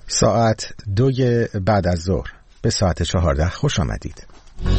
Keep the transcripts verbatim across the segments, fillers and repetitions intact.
ساعت دوی بعد از ظهر به ساعت چهارده خوش آمدید.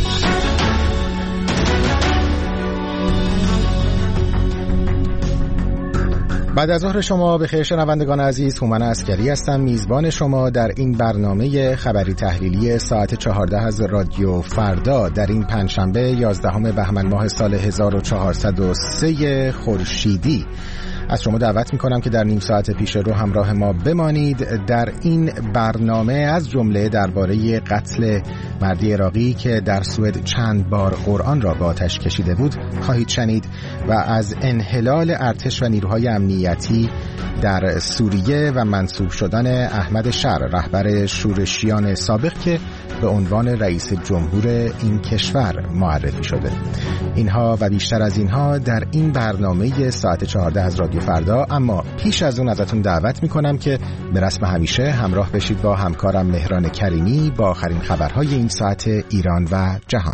بعد از ظهر شما بخیر شنوندگان عزیز، هومن عسکری هستم، میزبان شما در این برنامه خبری تحلیلی ساعت چهارده از رادیو فردا در این پنجشنبه یازدهم بهمن ماه سال هزار و چهارصد و سه خورشیدی. از شما دعوت میکنم که در نیم ساعت پیش رو همراه ما بمانید. در این برنامه از جمله درباره قتل مردی عراقی که در سوئد چند بار قرآن را به آتش کشیده بود خواهید شنید و از انحلال ارتش و نیروهای امنیتی در سوریه و منصوب شدن احمد شر رهبر شورشیان سابق که به عنوان رئیس جمهور این کشور معرفی شده. اینها و بیشتر از اینها در این برنامه ساعت چهارده از رادیو فردا. اما پیش از اون ازتون دعوت میکنم که به رسم همیشه همراه بشید با همکارم مهران کریمی با آخرین خبرهای این ساعت ایران و جهان.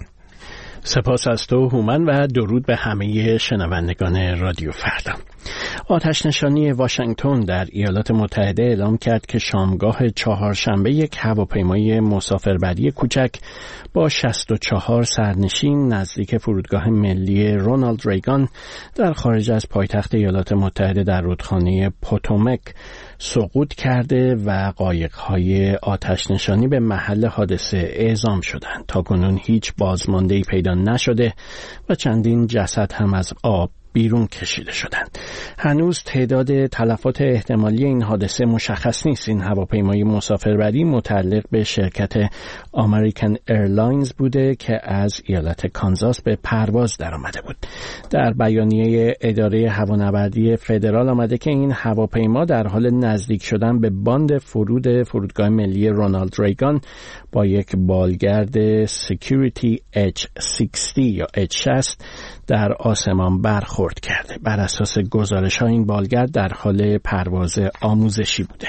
سپاس از تو هومن و درود به همه شنوندگان رادیو فردا. آتش نشانی واشنگتن در ایالات متحده اعلام کرد که شامگاه چهارشنبه یک هواپیمای مسافربری کوچک با شصت و چهار سرنشین نزدیک فرودگاه ملی رونالد ریگان در خارج از پایتخت ایالات متحده در رودخانه پوتومک سقوط کرده و قایق‌های آتش نشانی به محل حادثه اعزام شدند. تاکنون هیچ بازمانده‌ای پیدا نشده و چندین جسد هم از آب بیرون کشیده شدند. هنوز تعداد تلفات احتمالی این حادثه مشخص نیست. این هواپیمای مسافربری متعلق به شرکت امریکن ایرلاینز بوده که از ایالت کانزاس به پرواز درآمده بود. در بیانیه اداره هوانوردی فدرال آمده که این هواپیما در حال نزدیک شدن به باند فرود فرودگاه ملی رونالد ریگان با یک بالگرد سکیوریتی اچ شصت یا اچ شصت در آسمان برخورد کرده. بر اساس گزارش‌ها این بالگرد در حال پرواز آموزشی بوده.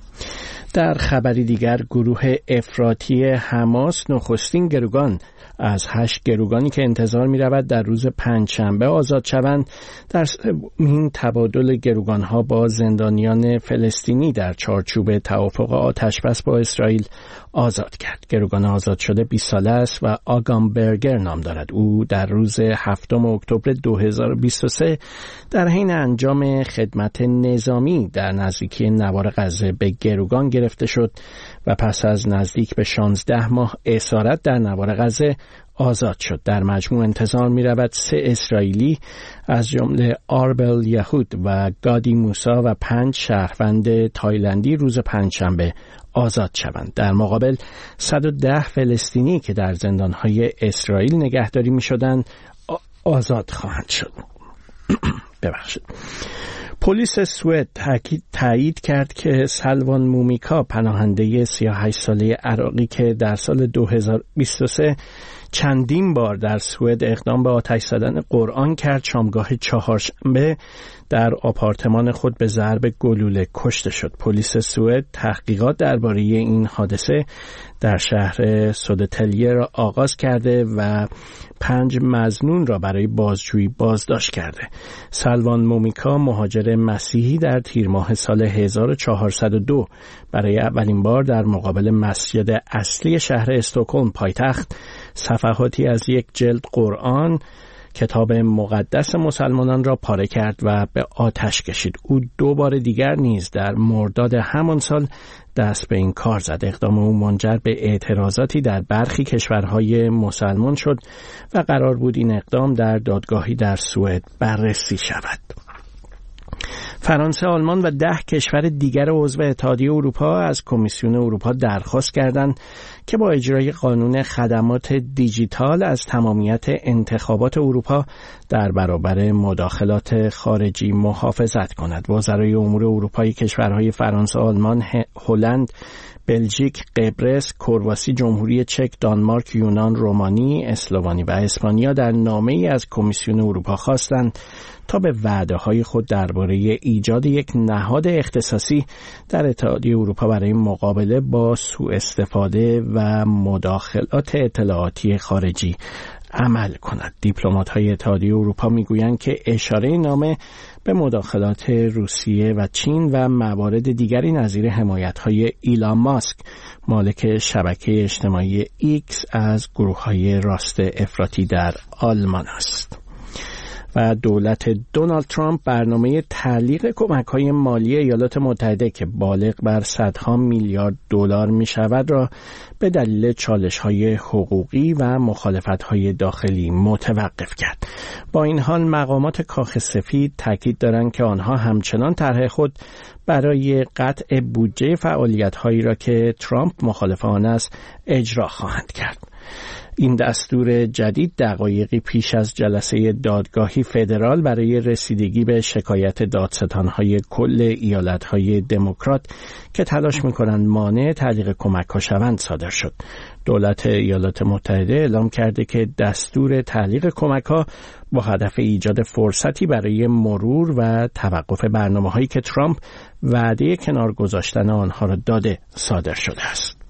در خبری دیگر گروه افراطی حماس نخستین گروگان از هشت گروگانی که انتظار می رود در روز پنجشنبه آزاد شوند در این تبادل گروگانها با زندانیان فلسطینی در چارچوب توافق آتشبس با اسرائیل آزاد کرد. گروگان آزاد شده بیست ساله است و آگام برگر نام دارد. او در روز هفتم اکتبر دو هزار و بیست و سه در حین انجام خدمت نظامی در نزدیکی نوار غزه به گروگان گرفته شد و پس از نزدیک به شانزده ماه اسارت در نوار غزه آزاد شد. در مجموع انتظار می رود سه اسرائیلی از جمله آربل یهود و گادی موسا و پنج شهروند تایلندی روز پنجشنبه آزاد شوند. در مقابل صد و ده فلسطینی که در زندانهای اسرائیل نگهداری می شدند آزاد خواهند شد. ببخشید. پلیس سوئد تایید کرد که سلوان مومیکا پناهنده سی و هشت ساله عراقی که در سال دو هزار و بیست و سه چندین بار در سوئد اقدام به آتش زدن قرآن کرد شامگاه چهارشنبه در آپارتمان خود به ضرب گلوله کشته شد. پلیس سوئد تحقیقات درباره این حادثه در شهر سودتلیه را آغاز کرده و پنج مظنون را برای بازجویی بازداشت کرده. سلوان مومیکا مهاجر مسیحی در تیر ماه سال هزار و چهارصد و دو برای اولین بار در مقابل مسجد اصلی شهر استکهلم پایتخت صفحاتی از یک جلد قرآن کتاب مقدس مسلمانان را پاره کرد و به آتش کشید. او دو بار دیگر نیز در مرداد همان سال دست به این کار زد. اقدام او منجر به اعتراضاتی در برخی کشورهای مسلمان شد و قرار بود این اقدام در دادگاهی در سوئد بررسی شود. فرانسه، آلمان و ده کشور دیگر عضو اتحادیه اروپا از کمیسیون اروپا درخواست کردند که با اجرای قانون خدمات دیجیتال از تمامیت انتخابات اروپا در برابر مداخلات خارجی محافظت کند. وزرای امور اروپایی کشورهای فرانسه، آلمان، هلند، بلژیک، قبرس، کرواسی، جمهوری چک، دانمارک، یونان، رومانی، اسلوونی و اسپانیا در نامه‌ای از کمیسیون اروپا خواستند تا به وعده‌های خود درباره ایجاد یک نهاد اختصاصی در اتحادیه اروپا برای مقابله با سوء استفاده و مداخلات اطلاعاتی خارجی عمل کند. دیپلمات‌های اتحادیه اروپا میگویند که اشاره نامه به مداخلات روسیه و چین و موارد دیگری نظیر حمایت‌های ایلان ماسک مالک شبکه اجتماعی ایکس از گروه‌های راست افراطی در آلمان است. و دولت دونالد ترامپ برنامه تعلیق کمک‌های مالی ایالات متحده که بالغ بر صدها میلیارد دلار می‌شود را به دلیل چالش‌های حقوقی و مخالفت‌های داخلی متوقف کرد. با این حال مقامات کاخ سفید تاکید دارند که آنها همچنان طرح خود برای قطع بودجه فعالیت‌هایی را که ترامپ مخالف آن است اجرا خواهند کرد. این دستور جدید دقایقی پیش از جلسه دادگاهی فدرال برای رسیدگی به شکایت دادستان‌های کل ایالت‌های دموکرات که تلاش می‌کنند مانع تعلیق کمک‌ها شوند صادر شد. دولت ایالات متحده اعلام کرده که دستور تعلیق کمک‌ها با هدف ایجاد فرصتی برای مرور و توقف برنامه‌هایی که ترامپ وعده کنار گذاشتن آنها را داده صادر شده است.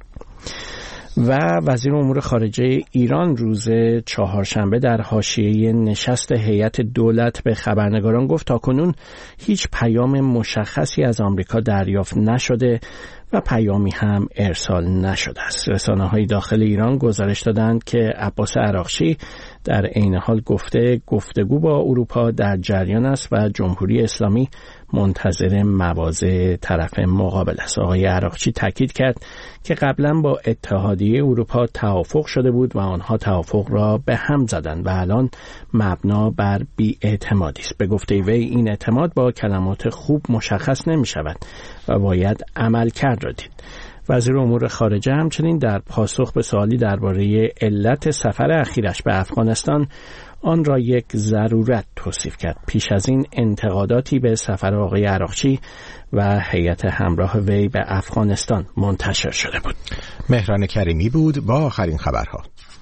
و وزیر امور خارجه ایران روز چهارشنبه در حاشیه نشست هیئت دولت به خبرنگاران گفت تاکنون هیچ پیام مشخصی از آمریکا دریافت نشده و پیامی هم ارسال نشده است. رسانه‌های داخل ایران گزارش دادند که عباس عراقچی در عین حال گفته گفتگو با اروپا در جریان است و جمهوری اسلامی منتظر مواضع طرف مقابل است. آقای عراقچی تاکید کرد که قبلا با اتحادیه اروپا توافق شده بود و آنها توافق را به هم زدند و الان مبنا بر بی‌اعتمادی است. به گفته وی این اعتماد با کلمات خوب مشخص نمی شود و باید عمل کرد را دید. وزیر امور خارجه همچنین در پاسخ به سوالی درباره علت سفر اخیرش به افغانستان آن را یک ضرورت توصیف کرد. پیش از این انتقاداتی به سفر آقای عراقچی و هیئت همراه وی به افغانستان منتشر شده بود. مهران کریمی بود با آخرین خبرها.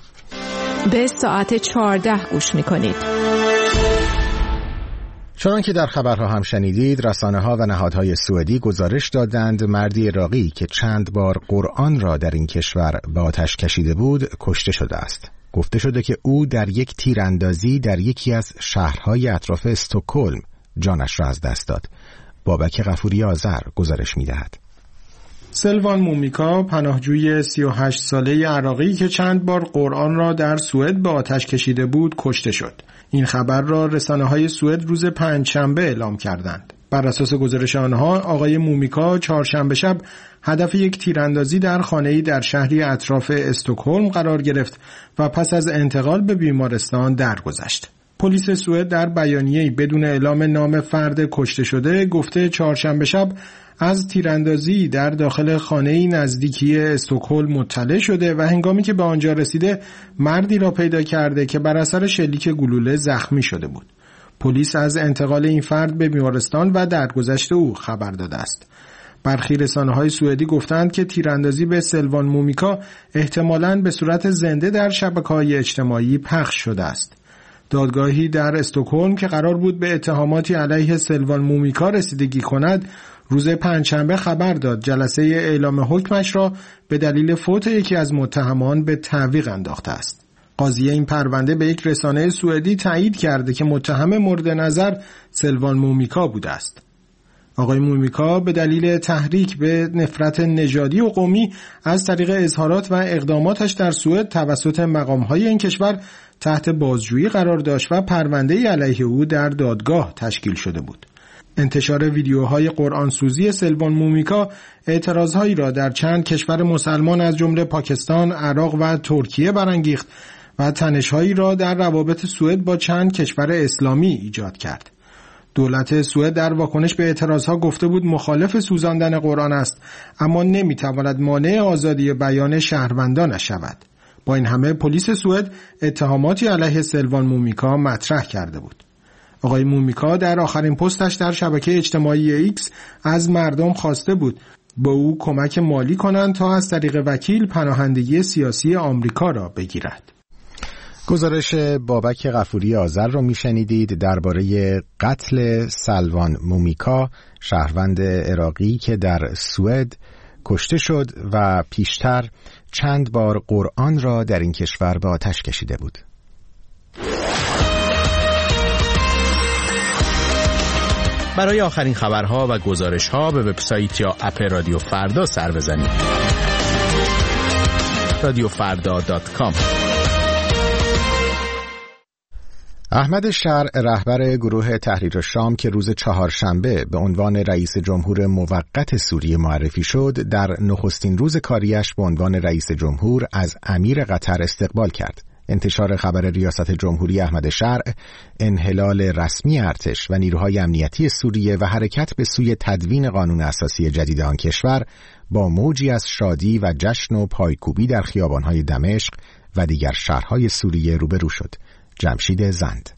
به ساعت چهارده گوش می‌کنید. چنان که در خبرها هم شنیدید، رسانه‌ها و نهادهای سوئدی گزارش دادند مردی عراقی که چند بار قرآن را در این کشور به آتش کشیده بود کشته شده است. گفته شده که او در یک تیراندازی در یکی از شهرهای اطراف استکهلم جانش را از دست داد. بابک غفوری آذر گزارش می‌دهد. سلوان مومیکا، پناهجوی سی و هشت ساله عراقی که چند بار قرآن را در سوئد به آتش کشیده بود کشته شد. این خبر را رسانه‌های سوئد روز پنجشنبه اعلام کردند. بر اساس گزارش آنها، آقای مومیکا چهارشنبه شب هدف یک تیراندازی در خانه‌ای در شهری اطراف استکهلم قرار گرفت و پس از انتقال به بیمارستان درگذشت. پلیس سوئد در بیانیه‌ای بدون اعلام نام فرد کشته شده گفته چهارشنبه شب از تیراندازی در داخل خانه‌ای نزدیکی استکهلم مطلع شده و هنگامی که به آنجا رسیده مردی را پیدا کرده که بر اثر شلیک گلوله زخمی شده بود. پلیس از انتقال این فرد به بیمارستان و درگذشت او خبر داده است. برخی رسانه‌های سوئدی گفتند که تیراندازی به سلوان مومیکا احتمالاً به صورت زنده در شبکه‌های اجتماعی پخش شده است. دادگاهی در استکهلم که قرار بود به اتهاماتی علیه سلوان مومیکا رسیدگی کند، روز پنجشنبه خبر داد جلسه اعلام حکمش را به دلیل فوت یکی از متهمان به تعویق انداخته است. قاضی این پرونده به یک رسانه سوئدی تایید کرده که متهم مورد نظر سلوان مومیکا بوده است. آقای مومیکا به دلیل تحریک به نفرت نژادی و قومی از طریق اظهارات و اقداماتش در سوئد توسط مقام‌های این کشور تحت بازجویی قرار داشت و پرونده‌ای علیه او در دادگاه تشکیل شده بود. انتشار ویدیوهای قرآن سوزی سلوان مومیکا اعتراضهایی را در چند کشور مسلمان از جمله پاکستان، عراق و ترکیه برانگیخت و تنش‌هایی را در روابط سوئد با چند کشور اسلامی ایجاد کرد. دولت سوئد در واکنش به اعتراضها گفته بود مخالف سوزاندن قرآن است، اما نمیتواند مانع آزادی بیان شهروندانش شود. با این همه پلیس سوئد اتهاماتی علیه سلوان مومیکا مطرح کرده بود. آقای مومیکا در آخرین پستش در شبکه اجتماعی ایکس از مردم خواسته بود با او کمک مالی کنند تا از طریق وکیل پناهندگی سیاسی آمریکا را بگیرد. گزارش بابک غفوری آذر را میشنیدید درباره قتل سلوان مومیکا، شهروند عراقی که در سوئد کشته شد و پیشتر چند بار قرآن را در این کشور به آتش کشیده بود. برای آخرین خبرها و گزارش‌ها به وبسایت یا اپ رادیو فردا سر بزنید. رادیو فردا دات کام. احمد شرع، رهبر گروه تحریر شام که روز چهارشنبه به عنوان رئیس جمهور موقت سوریه معرفی شد، در نخستین روز کاریش به عنوان رئیس جمهور از امیر قطر استقبال کرد. انتشار خبر ریاست جمهوری احمد شرع، انحلال رسمی ارتش و نیروهای امنیتی سوریه و حرکت به سوی تدوین قانون اساسی جدید آن کشور با موجی از شادی و جشن و پایکوبی در خیابان‌های دمشق و دیگر شهرهای سوریه روبرو شد. جمشید زند.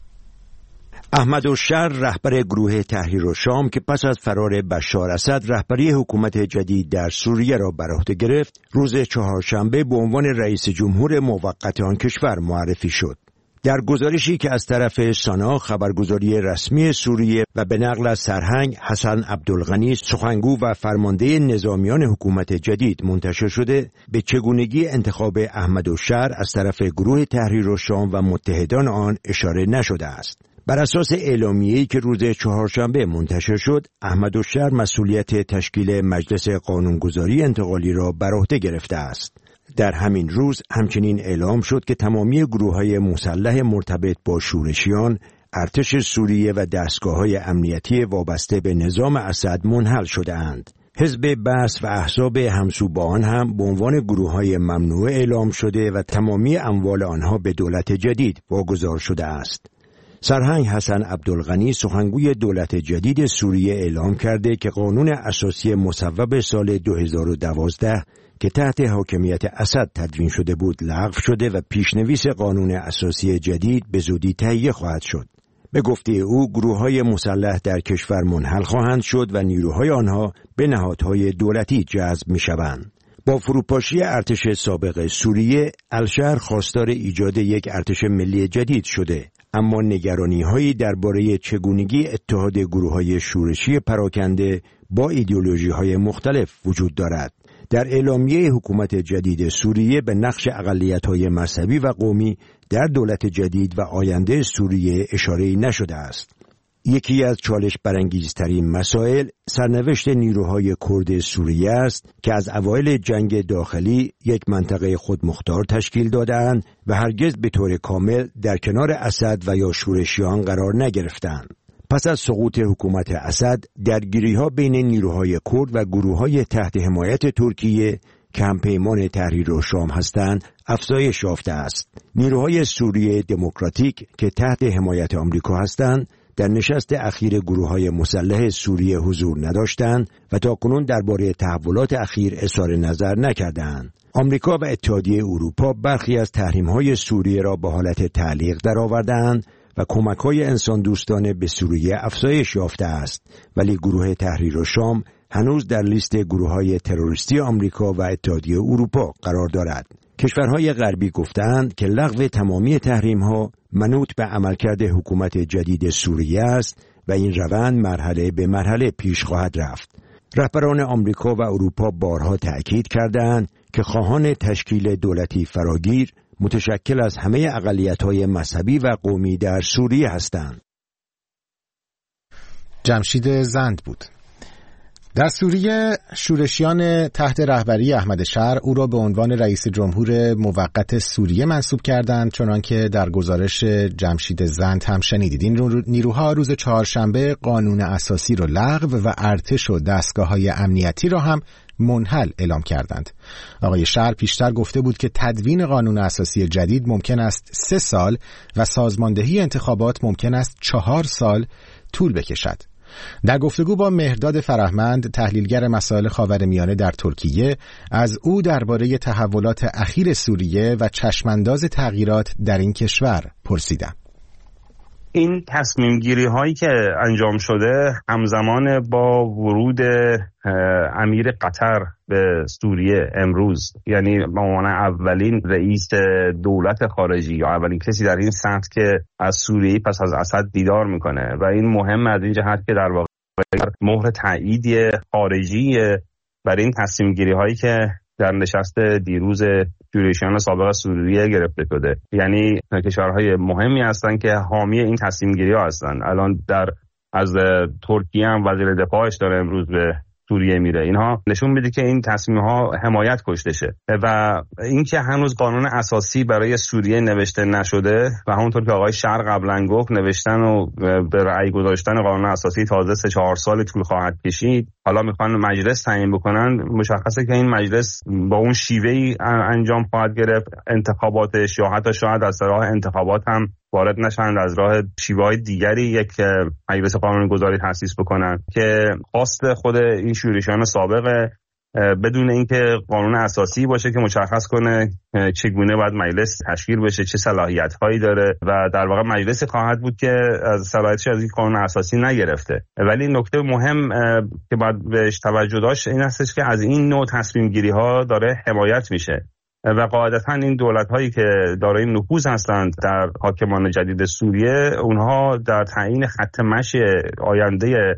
احمد شرع، رهبر گروه تحریر شام که پس از فرار بشار اسد رهبری حکومت جدید در سوریه را بر عهده گرفت، روز چهارشنبه به عنوان رئیس جمهور موقت آن کشور معرفی شد. در گزارشی که از طرف سانا، خبرگزاری رسمی سوریه، و به نقل از سرهنگ حسن عبدالغنی، سخنگو و فرمانده نظامیان حکومت جدید منتشر شده، به چگونگی انتخاب احمد شرع از طرف گروه تحریر شام و متحدان آن اشاره نشده است. بر اساس اعلامیه‌ای که روز چهارشنبه منتشر شد، احمد شرع مسئولیت تشکیل مجلس قانونگذاری انتقالی را بر عهده گرفته است. در همین روز همچنین اعلام شد که تمامی گروه‌های مسلح مرتبط با شورشیان، ارتش سوریه و دستگاه‌های امنیتی وابسته به نظام اسد منحل شده‌اند. حزب بعث و احزاب همسو با آن هم به عنوان گروه‌های ممنوع اعلام شده و تمامی اموال آنها به دولت جدید واگذار شده است. سرهنگ حسن عبدالغنی، سخنگوی دولت جدید سوریه، اعلام کرده که قانون اساسی مصوب سال دو هزار و دوازده که تحت حاکمیت اسد تدوین شده بود لغو شده و پیشنویس قانون اساسی جدید به زودی تهیه خواهد شد. به گفته او، گروه‌های مسلح در کشور منحل خواهند شد و نیروهای آنها به نهادهای دولتی جذب می‌شوند. با فروپاشی ارتش سابق سوریه، الشهر خواستار ایجاد یک ارتش ملی جدید شده، اما نگرانی‌هایی درباره چگونگی اتحاد گروه‌های شورشی پراکنده با ایدئولوژی‌های مختلف وجود دارد. در اعلامیه حکومت جدید سوریه به نقش اقلیت‌های مذهبی و قومی در دولت جدید و آینده سوریه اشاره‌ای نشده است. یکی از چالش برانگیزترین مسائل سرنوشت نیروهای کرد سوریه است که از اوایل جنگ داخلی یک منطقه خودمختار تشکیل داده‌اند و هرگز به طور کامل در کنار اسد و یا شورشیان قرار نگرفتند. پس از سقوط حکومت اسد، درگیری‌ها بین نیروهای کرد و گروه‌های تحت حمایت ترکیه که همپیمان تحریر شام هستند افزایش یافته است. نیروهای سوریه دموکراتیک که تحت حمایت آمریکا هستند در نشست اخیر گروه‌های مسلح سوریه حضور نداشتند و تاکنون درباره تحولات اخیر اظهار نظر نکردند. آمریکا و اتحادیه اروپا برخی از تحریم‌های سوریه را به حالت تعلیق درآوردند و کمک‌های انسان دوستانه به سوریه افزایش یافته است، ولی گروه تحریر شام هنوز در لیست گروه‌های تروریستی آمریکا و اتحادیه اروپا قرار دارد. کشورهای غربی گفتند که لغو تمامی تحریم‌ها منوط به عملکرد حکومت جدید سوریه است و این روند مرحله به مرحله پیش خواهد رفت. رهبران آمریکا و اروپا بارها تأکید کردند که خواهان تشکیل دولتی فراگیر متشکل از همه اقلیت‌های مذهبی و قومی در سوریه هستند. جمشید زند بود. در سوریه شورشیان تحت رهبری احمد شرع او را به عنوان رئیس جمهور موقت سوریه منصوب کردند، چنانکه در گزارش جمشید زند هم شنیدید. این نیروها روز چهارشنبه قانون اساسی را لغو و ارتش و دستگاه‌های امنیتی را هم منحل اعلام کردند. آقای شرع پیشتر گفته بود که تدوین قانون اساسی جدید ممکن است سه سال و سازماندهی انتخابات ممکن است چهار سال طول بکشد. در گفتگو با مهرداد فرهمند، تحلیلگر مسائل خاورمیانه در ترکیه، از او درباره تحولات اخیر سوریه و چشمانداز تغییرات در این کشور پرسیدم. این تصمیم گیری هایی که انجام شده همزمان با ورود امیر قطر به سوریه امروز، یعنی به عنوان اولین رئیس دولت خارجی یا اولین کسی در این سمت که از سوریه پس از اسد دیدار میکنه و این مهم از این جهت که در واقع مهر تایید خارجی برای این تصمیم گیری هایی که در نشست دیروز شورشیان سابق سوریه گرفته شده. یعنی کشورهای مهمی هستن که حامی این تصمیم گیری ها هستن. الان در از ترکیه هم وزیر دفاعش داره امروز به سوریه میره. اینها نشون میده که این تصمیم ها حمایت کشته شه و اینکه هنوز قانون اساسی برای سوریه نوشته نشده و همونطور که آقای شهر قبلا گفت نوشتن و به رأی گذاشتن قانون اساسی تازه سه چهار سال طول خواهد کشید. حالا میخوان مجلس تعیین بکنن. مشخصه که این مجلس با اون شیوهی انجام خواهد گرفت انتخاباتش، یا حتی شاید از راه انتخابات هم وارد نشند، از راه شیوه‌های دیگری یک مجلس قانون‌گذاری تأسیس بکنن که خواست خود این شورشیان سابقه، بدون اینکه قانون اساسی باشه که مشخص کنه چگونه باید مجلس تشکیل بشه، چه صلاحیت‌هایی داره و در واقع مجلس خواهد بود که از صلاحیتش از این قانون اساسی نگرفته. ولی نکته مهم که باید بهش توجه داشت این هستش که از این نوع تصمیم گیری ها داره حمایت میشه و قاعدتاً این دولت‌هایی که دارای نفوذ هستند در حاکمان جدید سوریه، اونها در تعیین خط مشی آینده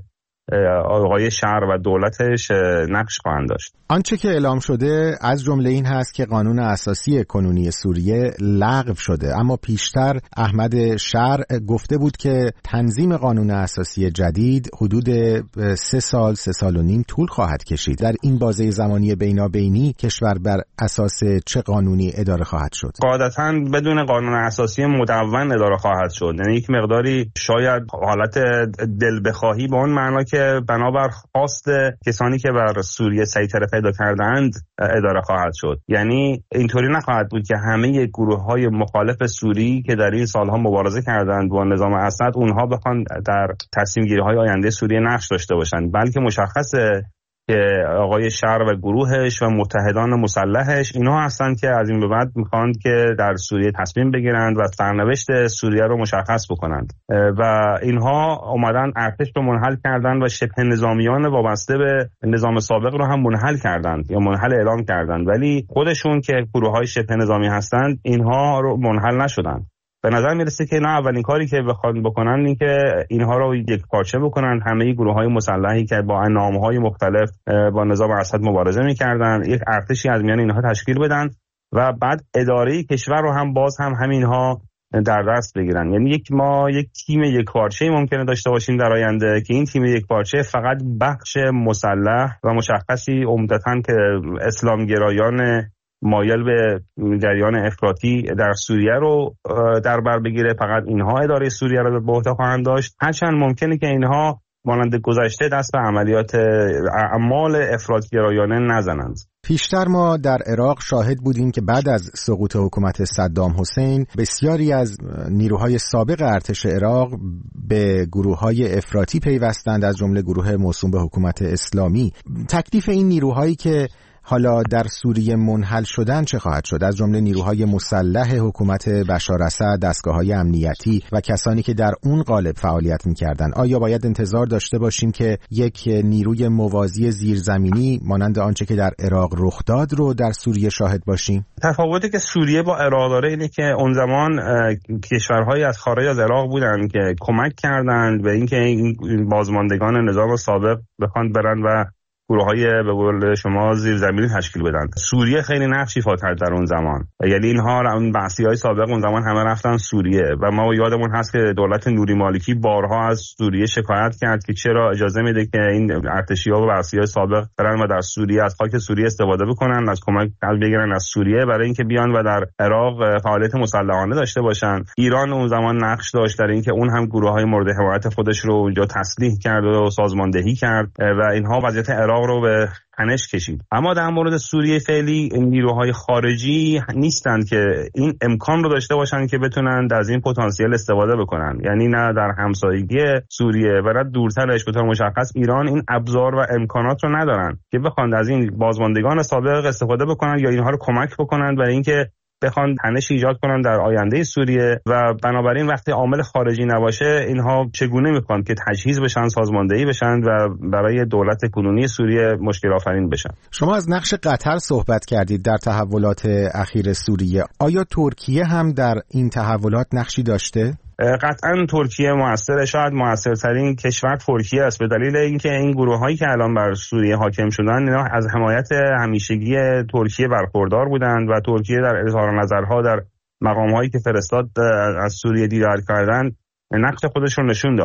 آقای شهر و دولتش نقش خواهند داشت. آنچه که اعلام شده از جمله این هست که قانون اساسی کنونی سوریه لغو شده، اما پیشتر احمد شهر گفته بود که تنظیم قانون اساسی جدید حدود سه سال سه سال و نیم طول خواهد کشید. در این بازه زمانی بینابینی کشور بر اساس چه قانونی اداره خواهد شد؟ قاعدتاً بدون قانون اساسی مدون اداره خواهد شد، یعنی یک مقداری شاید حالت دل بخواهی به اون معنا که بنابر خواست کسانی که بر سوریه سیطره پیدا کردند اداره خواهد شد. یعنی اینطوری نخواهد بود که همه گروه‌های مخالف سوری که در این سالها مبارزه کردند با نظام اسد اونها بخوان در تصمیم گیری‌های آینده سوریه نقش داشته باشند، بلکه مشخصه که آقای شهر و گروهش و متحدان مسلحش اینها هستند که از این به بعد میخواند که در سوریه تصمیم بگیرند و سرنوشت سوریه رو مشخص بکنند و اینها اومدن ارتش رو منحل کردند و شبه نظامیان وابسته به نظام سابق رو هم منحل کردند یا منحل اعلام کردند، ولی خودشون که گروه‌های شبه نظامی هستند اینها رو منحل نشدند. به نظر میرسه که نه اولین کاری که بخوان بکنن این که اینها رو یک پارچه بکنن، همه گروه‌های مسلحی که با نام‌های مختلف با نظام اسد مبارزه می‌کردن یک ارتشی از میان اینها تشکیل بدن و بعد اداره کشور رو هم باز هم همینها در دست بگیرن. یعنی یک ما یک تیم یک پارچه‌ای ممکنه داشته باشیم در آینده که این تیم یک پارچه فقط بخش مسلح و مشخصی عمدتاً که اسلامگرایان مایل به جریان افراطی در سوریه رو در بر بگیره، فقط اینها اداره سوریه رو به عهده خواهند داشت، هرچند ممکنه که اینها مانند گذشته دست به عملیات اعمال افراطگرایانه نزنند. پیشتر ما در عراق شاهد بودیم که بعد از سقوط حکومت صدام حسین بسیاری از نیروهای سابق ارتش عراق به گروه‌های افراطی پیوستند، از جمله گروه موسوم به حکومت اسلامی. تکلیف این نیروهایی که حالا در سوریه منحل شدن چه خواهد شد؟ از جمله نیروهای مسلح حکومت بشار اسد، دستگاه‌های امنیتی و کسانی که در اون قالب فعالیت می‌کردند. آیا باید انتظار داشته باشیم که یک نیروی موازی زیرزمینی مانند آنچه که در عراق رخ داد رو در سوریه شاهد باشیم؟ تفاوتی که سوریه با عراق داره اینه که اون زمان کشورهایی از خارج از عراق بودن که کمک کردند به اینکه این بازماندگان نظام سابق بخوان برن و گروه‌های به قول شما زیرزمینی تشکیل بدن. سوریه خیلی نقش ایفا کرد در اون زمان، یعنی اینها اون بعثی‌های سابق اون زمان همه رفتن سوریه و ما یادمون هست که دولت نوری مالکی بارها از سوریه شکایت کرد که چرا اجازه میده که این ارتشی‌ها و بعثی‌های سابق برن و در سوریه از خاک سوریه استفاده بکنن، از کمک بگیرن از سوریه برای اینکه بیان و در عراق فعالیت مسلحانه داشته باشن. ایران اون زمان نقش داشت در اینکه اون هم گروه‌های مورد حمایت خودش رو اونجا تسلیح کرد و سازماندهی کرد و اینها وضعیت عراق رو به تنش کشید. اما در مورد سوریه فعلی این نیروهای خارجی نیستند که این امکان رو داشته باشند که بتونند از این پتانسیل استفاده بکنن، یعنی نه در همسایگی سوریه و نه دورترش به طور مشخص ایران این ابزار و امکانات رو ندارن که بخوان از این بازماندگان سابق استفاده بکنن یا اینها رو کمک بکنن برای اینکه بخوان تنش ایجاد کنن در آینده سوریه و بنابراین وقتی عامل خارجی نباشه اینها چگونه میخوان که تجهیز بشن، سازماندهی بشن و برای دولت کنونی سوریه مشکل آفرین بشن. شما از نقش قطر صحبت کردید در تحولات اخیر سوریه. آیا ترکیه هم در این تحولات نقشی داشته؟ قطعا ترکیه موثر، شاید موثرترین کشور ترکیه است، به دلیل اینکه این گروه‌هایی که الان بر سوریه حاکم شدن اینا از حمایت همیشگی ترکیه برخوردار بودند و ترکیه در اظهار نظرها در مقام‌هایی که فرستاد از سوریه دیدار کردن نقش خودش رو نشون داد.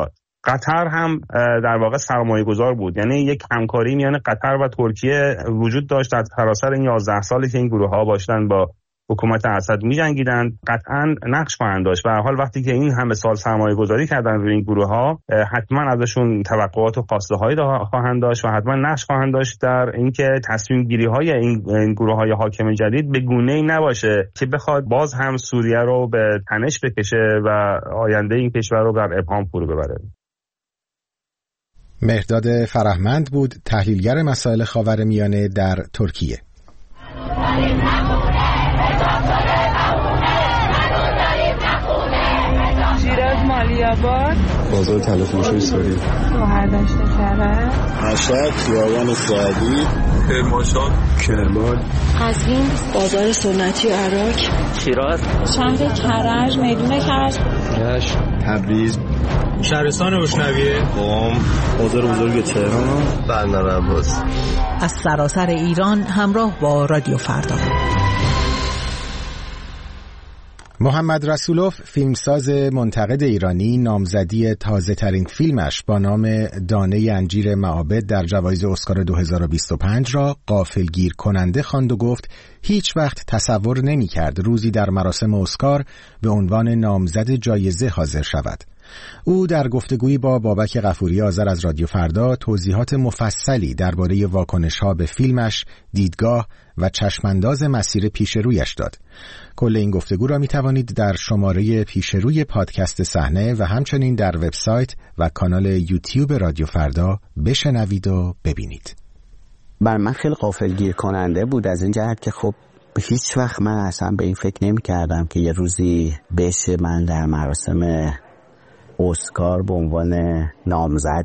قطر هم در واقع سرمایه گذار بود، یعنی یک همکاری میان قطر و ترکیه وجود داشت در سراسر این یازده سالی که این گروه ها باشدن با حکومت اسد می‌جنگیدن. قطعاً نقش خواهند داشت و حال وقتی که این همه سال سرمایه گذاری کردن روی این گروه ها، حتما ازشون توقعات و خواسته هایی خواهند داشت و حتما نقش خواهند داشت در اینکه تصمیم گیری های این گروه های حاکم جدید به گونه‌ای نباشه که بخواد باز هم سوریه رو به تنش بکشه و آینده این کشور رو در ابهام فرو ببره. مهرداد فرهمند بود، تحلیلگر مسائل خاورمیانه در ترکیه. شیراز مالیاباد، بازار تلفروشی سوری، شهردشت کرج، مشهد، خیابان سعدی، کرمانشاه، کرمان، قزوین، بازار سنتی عراق، شیراز، شهر کرج، میدون کرج، رشت، تبریز، شهرستان روشنویه، قم، بازار بزرگ تهران، بندر عباس. از سراسر ایران همراه با رادیو فردا. محمد رسولوف، فیلمساز منتقد ایرانی، نامزدی تازه ترین فیلمش با نام دانه انجیر معابد در جوایز اسکار دو هزار و بیست و پنج را غافلگیر کننده خواند و گفت هیچ وقت تصور نمی کرد روزی در مراسم اسکار به عنوان نامزد جایزه حاضر شود. او در گفتگویی با بابک غفوری آذر از رادیو فردا توضیحات مفصلی درباره واکنش‌ها به فیلمش، دیدگاه و چشمانداز مسیر پیشرویش داد. کل این گفتگو را می توانید در شماره پیشروی پادکست صحنه و همچنین در وبسایت و کانال یوتیوب رادیو فردا بشنوید و ببینید. بر من خیلی غافلگیر کننده بود از این جهت که خب هیچ وقت من اصلا به این فکر نمی کردم که یه روزی بشه من در مراسم اسکار به عنوان نامزد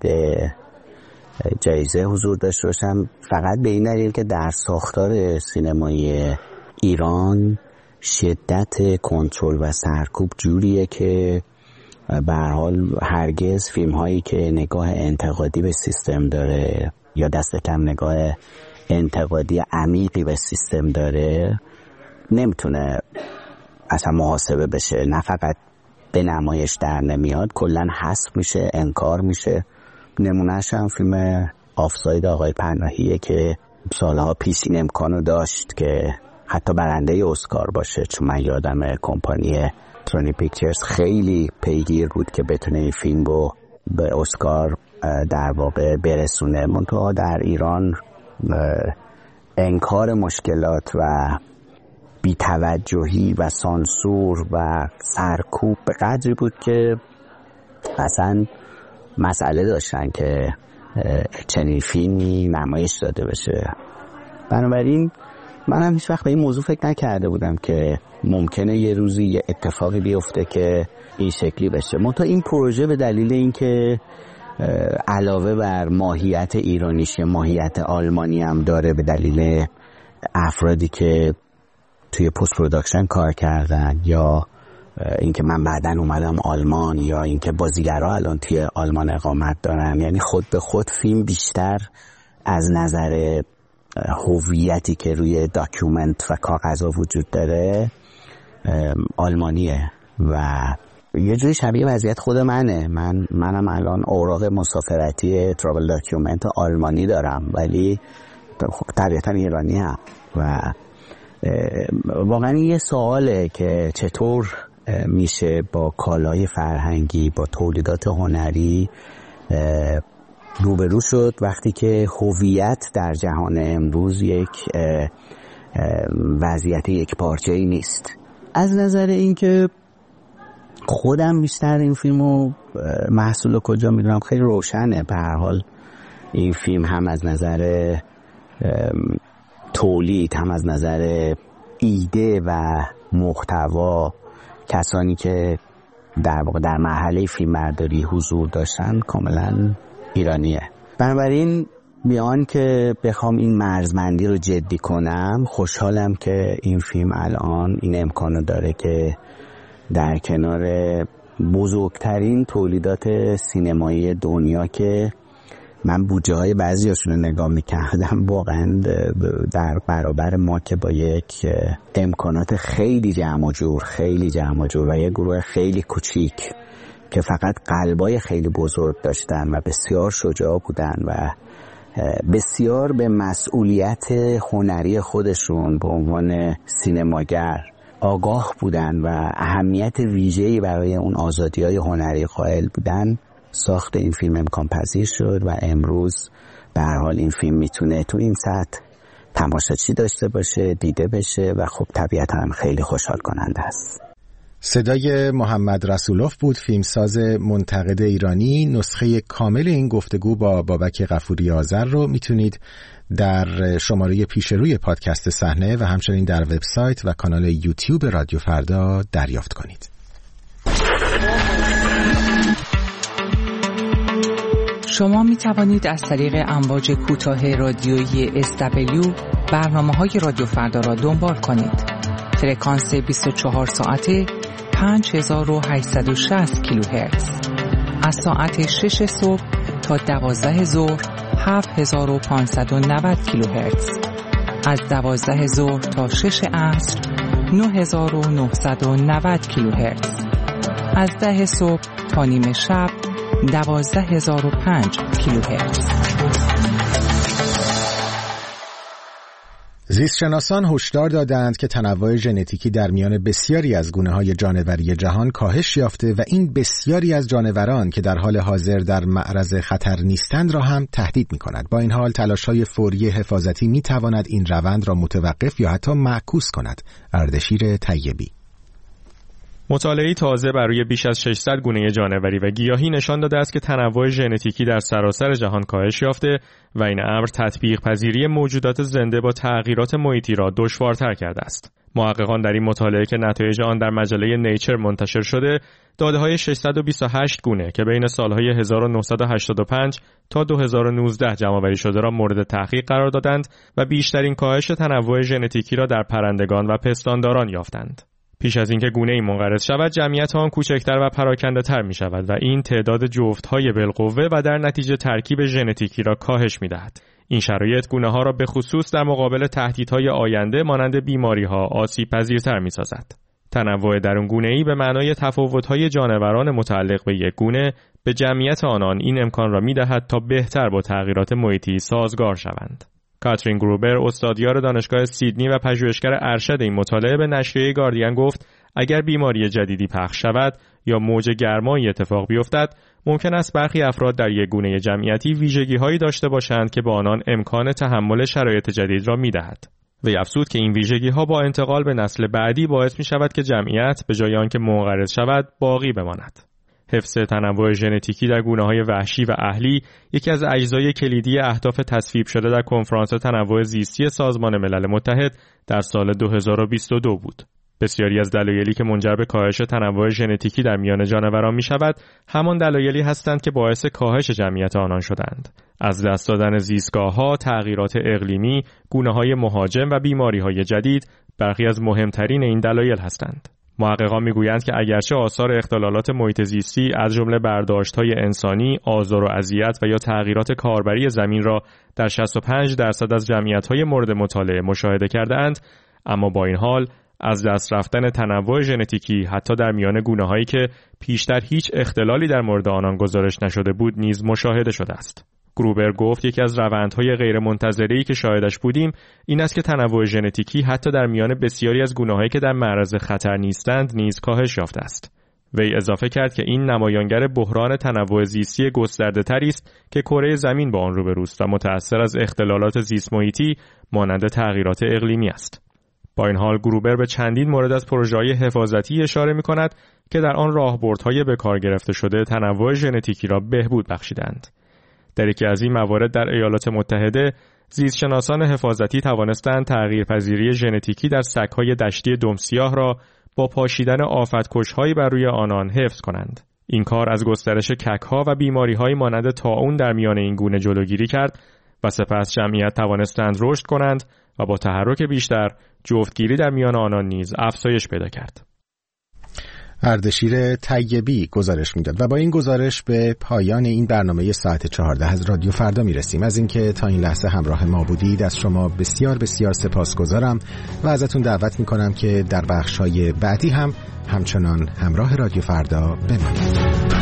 جایزه حضور داشته باشم، فقط به این دلیل که در ساختار سینمایی ایران شدت کنترل و سرکوب جوریه که به هر حال هرگز فیلم هایی که نگاه انتقادی به سیستم داره یا دست کم نگاه انتقادی عمیقی به سیستم داره نمیتونه اصلا محاسبه بشه، نه فقط به نمایش در نمیاد، کلن حذف میشه، انکار میشه. نمونهش هم فیلم آفساید آقای پناهیه که سالها پیش این امکانو داشت که حتی برنده اسکار باشه، چون من یادم کمپانی ترونی پیکچرز خیلی پیگیر بود که بتونه این فیلم رو به اسکار در واقع برسونه. منتها در ایران انکار مشکلات و بی‌توجهی و سانسور و سرکوب به قدری بود که اصلا مسئله داشتن که چنین فیلمی نمایش داده بشه. بنابراین من هم هیچ وقت به این موضوع فکر نکرده بودم که ممکنه یه روزی یه اتفاقی بیفته که این شکلی بشه. منتها این پروژه به دلیل اینکه علاوه بر ماهیت ایرانیش ماهیت آلمانی هم داره، به دلیل افرادی که توی پست پروداکشن کار کردن یا اینکه من بعدن اومدم آلمان یا اینکه بازیگرها الان توی آلمان اقامت دارن، یعنی خود به خود فیلم بیشتر از نظر هویتی که روی داکیومنت و کاغذها وجود داره آلمانیه و یه جوری شبیه وضعیت خود منه. من منم الان اوراق مسافرتی ترابل داکیومنت آلمانی دارم ولی طبیعتا ایرانی هم و واقعا یه سواله که چطور میشه با کالای فرهنگی، با تولیدات هنری روبرو شد وقتی که هویت در جهان امروز یک وضعیت یک پارچه‌ای نیست. از نظر اینکه خودم بیشتر این فیلمو محصول کجا میدونم خیلی روشنه. به هر حال این فیلم هم از نظر تولید هم از نظر ایده و محتوا کسانی که در واقع در مرحله فیلمبرداری حضور داشتن کاملا ایرانیه. بنابراین بیان که بخوام این مرزبندی رو جدی کنم، خوشحالم که این فیلم الان این امکانو داره که در کنار بزرگترین تولیدات سینمایی دنیا که من بودجه های بعضی هاشون رو نگاه میکردم واقعا در برابر ما که با یک امکانات خیلی جمع و جور خیلی جمع و جور و یک گروه خیلی کوچیک که فقط قلبای خیلی بزرگ داشتن و بسیار شجاع بودن و بسیار به مسئولیت هنری خودشون به عنوان سینماگر آگاه بودن و اهمیت ویژه‌ای برای اون آزادی‌های هنری قائل بودن، ساخت این فیلم امکان پذیر شد و امروز به هر حال این فیلم میتونه تو این سطح تماشاچی داشته باشه، دیده بشه و خب طبیعتا هم خیلی خوشحال کننده است. صدای محمد رسولوف بود، فیلمساز منتقد ایرانی. نسخه کامل این گفتگو با بابک غفوری آذر رو میتونید در شماره پیش روی پادکست صحنه و همچنین در وبسایت و کانال یوتیوب رادیو فردا دریافت کنید. شما می توانید از طریق امواج کوتاه رادیویی اس دبلیو برنامه‌های رادیو فردا را دنبال کنید. فرکانس بیست و چهار ساعته پنج هزار و هشتصد و شصت کیلوهرتز. از ساعت شش صبح تا دوازده ظهر هفت هزار و پانصد و نود کیلوهرتز. از دوازده ظهر تا شش عصر نه هزار و نهصد و نود کیلوهرتز. از ده صبح تا نیم شب دوازده هزار و پنج کیلوهرتز. زیستشناسان هشدار دادند که تنوع ژنتیکی در میان بسیاری از گونه‌های جانوری جهان کاهش یافته و این بسیاری از جانوران که در حال حاضر در معرض خطر نیستند را هم تهدید می‌کند. با این حال تلاش‌های فوری حفاظتی می‌تواند این روند را متوقف یا حتی معکوس کند. اردشیر طیبی. مطالعه‌ای تازه بر روی بیش از ششصد گونه جانوری و گیاهی نشان داده است که تنوع ژنتیکی در سراسر جهان کاهش یافته و این امر تطبیق پذیری موجودات زنده با تغییرات محیطی را دشوارتر کرده است. محققان در این مطالعه که نتایج آن در مجله نیچر منتشر شده، داده‌های ششصد و بیست و هشت گونه که بین سال‌های هزار و نهصد و هشتاد و پنج تا دو هزار و نوزده جمع‌آوری شده را مورد تحقیق قرار دادند و بیشترین کاهش تنوع ژنتیکی را در پرندگان و پستانداران یافتند. پیش از اینکه گونه‌ای منقرض شود، جمعیت آن کوچکتر و پراکنده‌تر می شود و این تعداد جفت‌های بالقوه و در نتیجه ترکیب ژنتیکی را کاهش می‌دهد. این شرایط گونه‌ها را به خصوص در مقابل تهدیدهای آینده مانند بیماری‌ها آسیب‌پذیرتر می‌سازد. تنوع درونگونه‌ای به معنای تفاوت‌های جانوران متعلق به یک گونه به جمعیت آنان این امکان را می‌دهد تا بهتر با تغییرات محیطی سازگار شوند. کاترین گروبر، استادیار دانشگاه سیدنی و پژوهشگر ارشد این مطالعه، به نشریه گاردین گفت اگر بیماری جدیدی پخش شود یا موج گرمایی اتفاق بیفتد، ممکن است برخی افراد در یک گونه جمعیتی ویژگی‌هایی داشته باشند که به آنان امکان تحمل شرایط جدید را می‌دهد. وی افزود که این ویژگی‌ها با انتقال به نسل بعدی باعث می‌شود که جمعیت به جای آنکه منقرض شود، باقی بماند. حفظ تنوع ژنتیکی در گونه‌های وحشی و اهلی یکی از اجزای کلیدی اهداف تصویب شده در کنفرانس تنوع زیستی سازمان ملل متحد در سال دو هزار و بیست و دو بود. بسیاری از دلایلی که منجر به کاهش تنوع ژنتیکی در میان جانوران می‌شود، همان دلایلی هستند که باعث کاهش جمعیت آنان شدند. از دست دادن زیستگاه‌ها، تغییرات اقلیمی، گونه‌های مهاجم و بیماری‌های جدید برخی از مهمترین این دلایل هستند. محققان میگویند که اگرچه آثار اختلالات محیط زیستی از جمله برداشت‌های انسانی، آزار و اذیت و یا تغییرات کاربری زمین را در شصت و پنج درصد از جمعیت‌های مورد مطالعه مشاهده کرده‌اند، اما با این حال از دست رفتن تنوع ژنتیکی حتی در میان گونه‌هایی که پیشتر هیچ اختلالی در مورد آنان گزارش نشده بود نیز مشاهده شده است. گروبر گفت یکی از روندهای غیرمنتظره‌ای که شاهدش بودیم این است که تنوع ژنتیکی حتی در میان بسیاری از گونه‌هایی که در معرض خطر نیستند نیز کاهش یافته است. وی اضافه کرد که این نمایانگر بحران تنوع زیستی گسترده‌تری است که کره زمین با آن روبروست و متأثر از اختلالات زیست محیطی مانند تغییرات اقلیمی است. با این حال گروبر به چندین مورد از پروژه‌های حفاظتی اشاره می‌کند که در آن راهبردهای به کار گرفته شده تنوع ژنتیکی را بهبود بخشیدند. در یکی از این موارد در ایالات متحده، زیستشناسان حفاظتی توانستند تغییرپذیری ژنتیکی در سگ‌های دشتی دمسیاه را با پاشیدن آفت‌کش‌هایی بر روی آنان حفظ کنند. این کار از گسترش کک‌ها و بیماری‌هایی مانند طاعون در میان این گونه جلوگیری کرد و سپس جمعیت توانستند رشد کنند و با تحرک بیشتر جفتگیری در میان آنان نیز افزایش پیدا کرد. اردشیر طیبی گزارش میداد و با این گزارش به پایان این برنامه ساعت چهارده از رادیو فردا میرسیم. از اینکه تا این لحظه همراه ما بودید از شما بسیار بسیار سپاسگزارم و ازتون دعوت میکنم که در بخش‌های بعدی هم همچنان همراه رادیو فردا بمانید.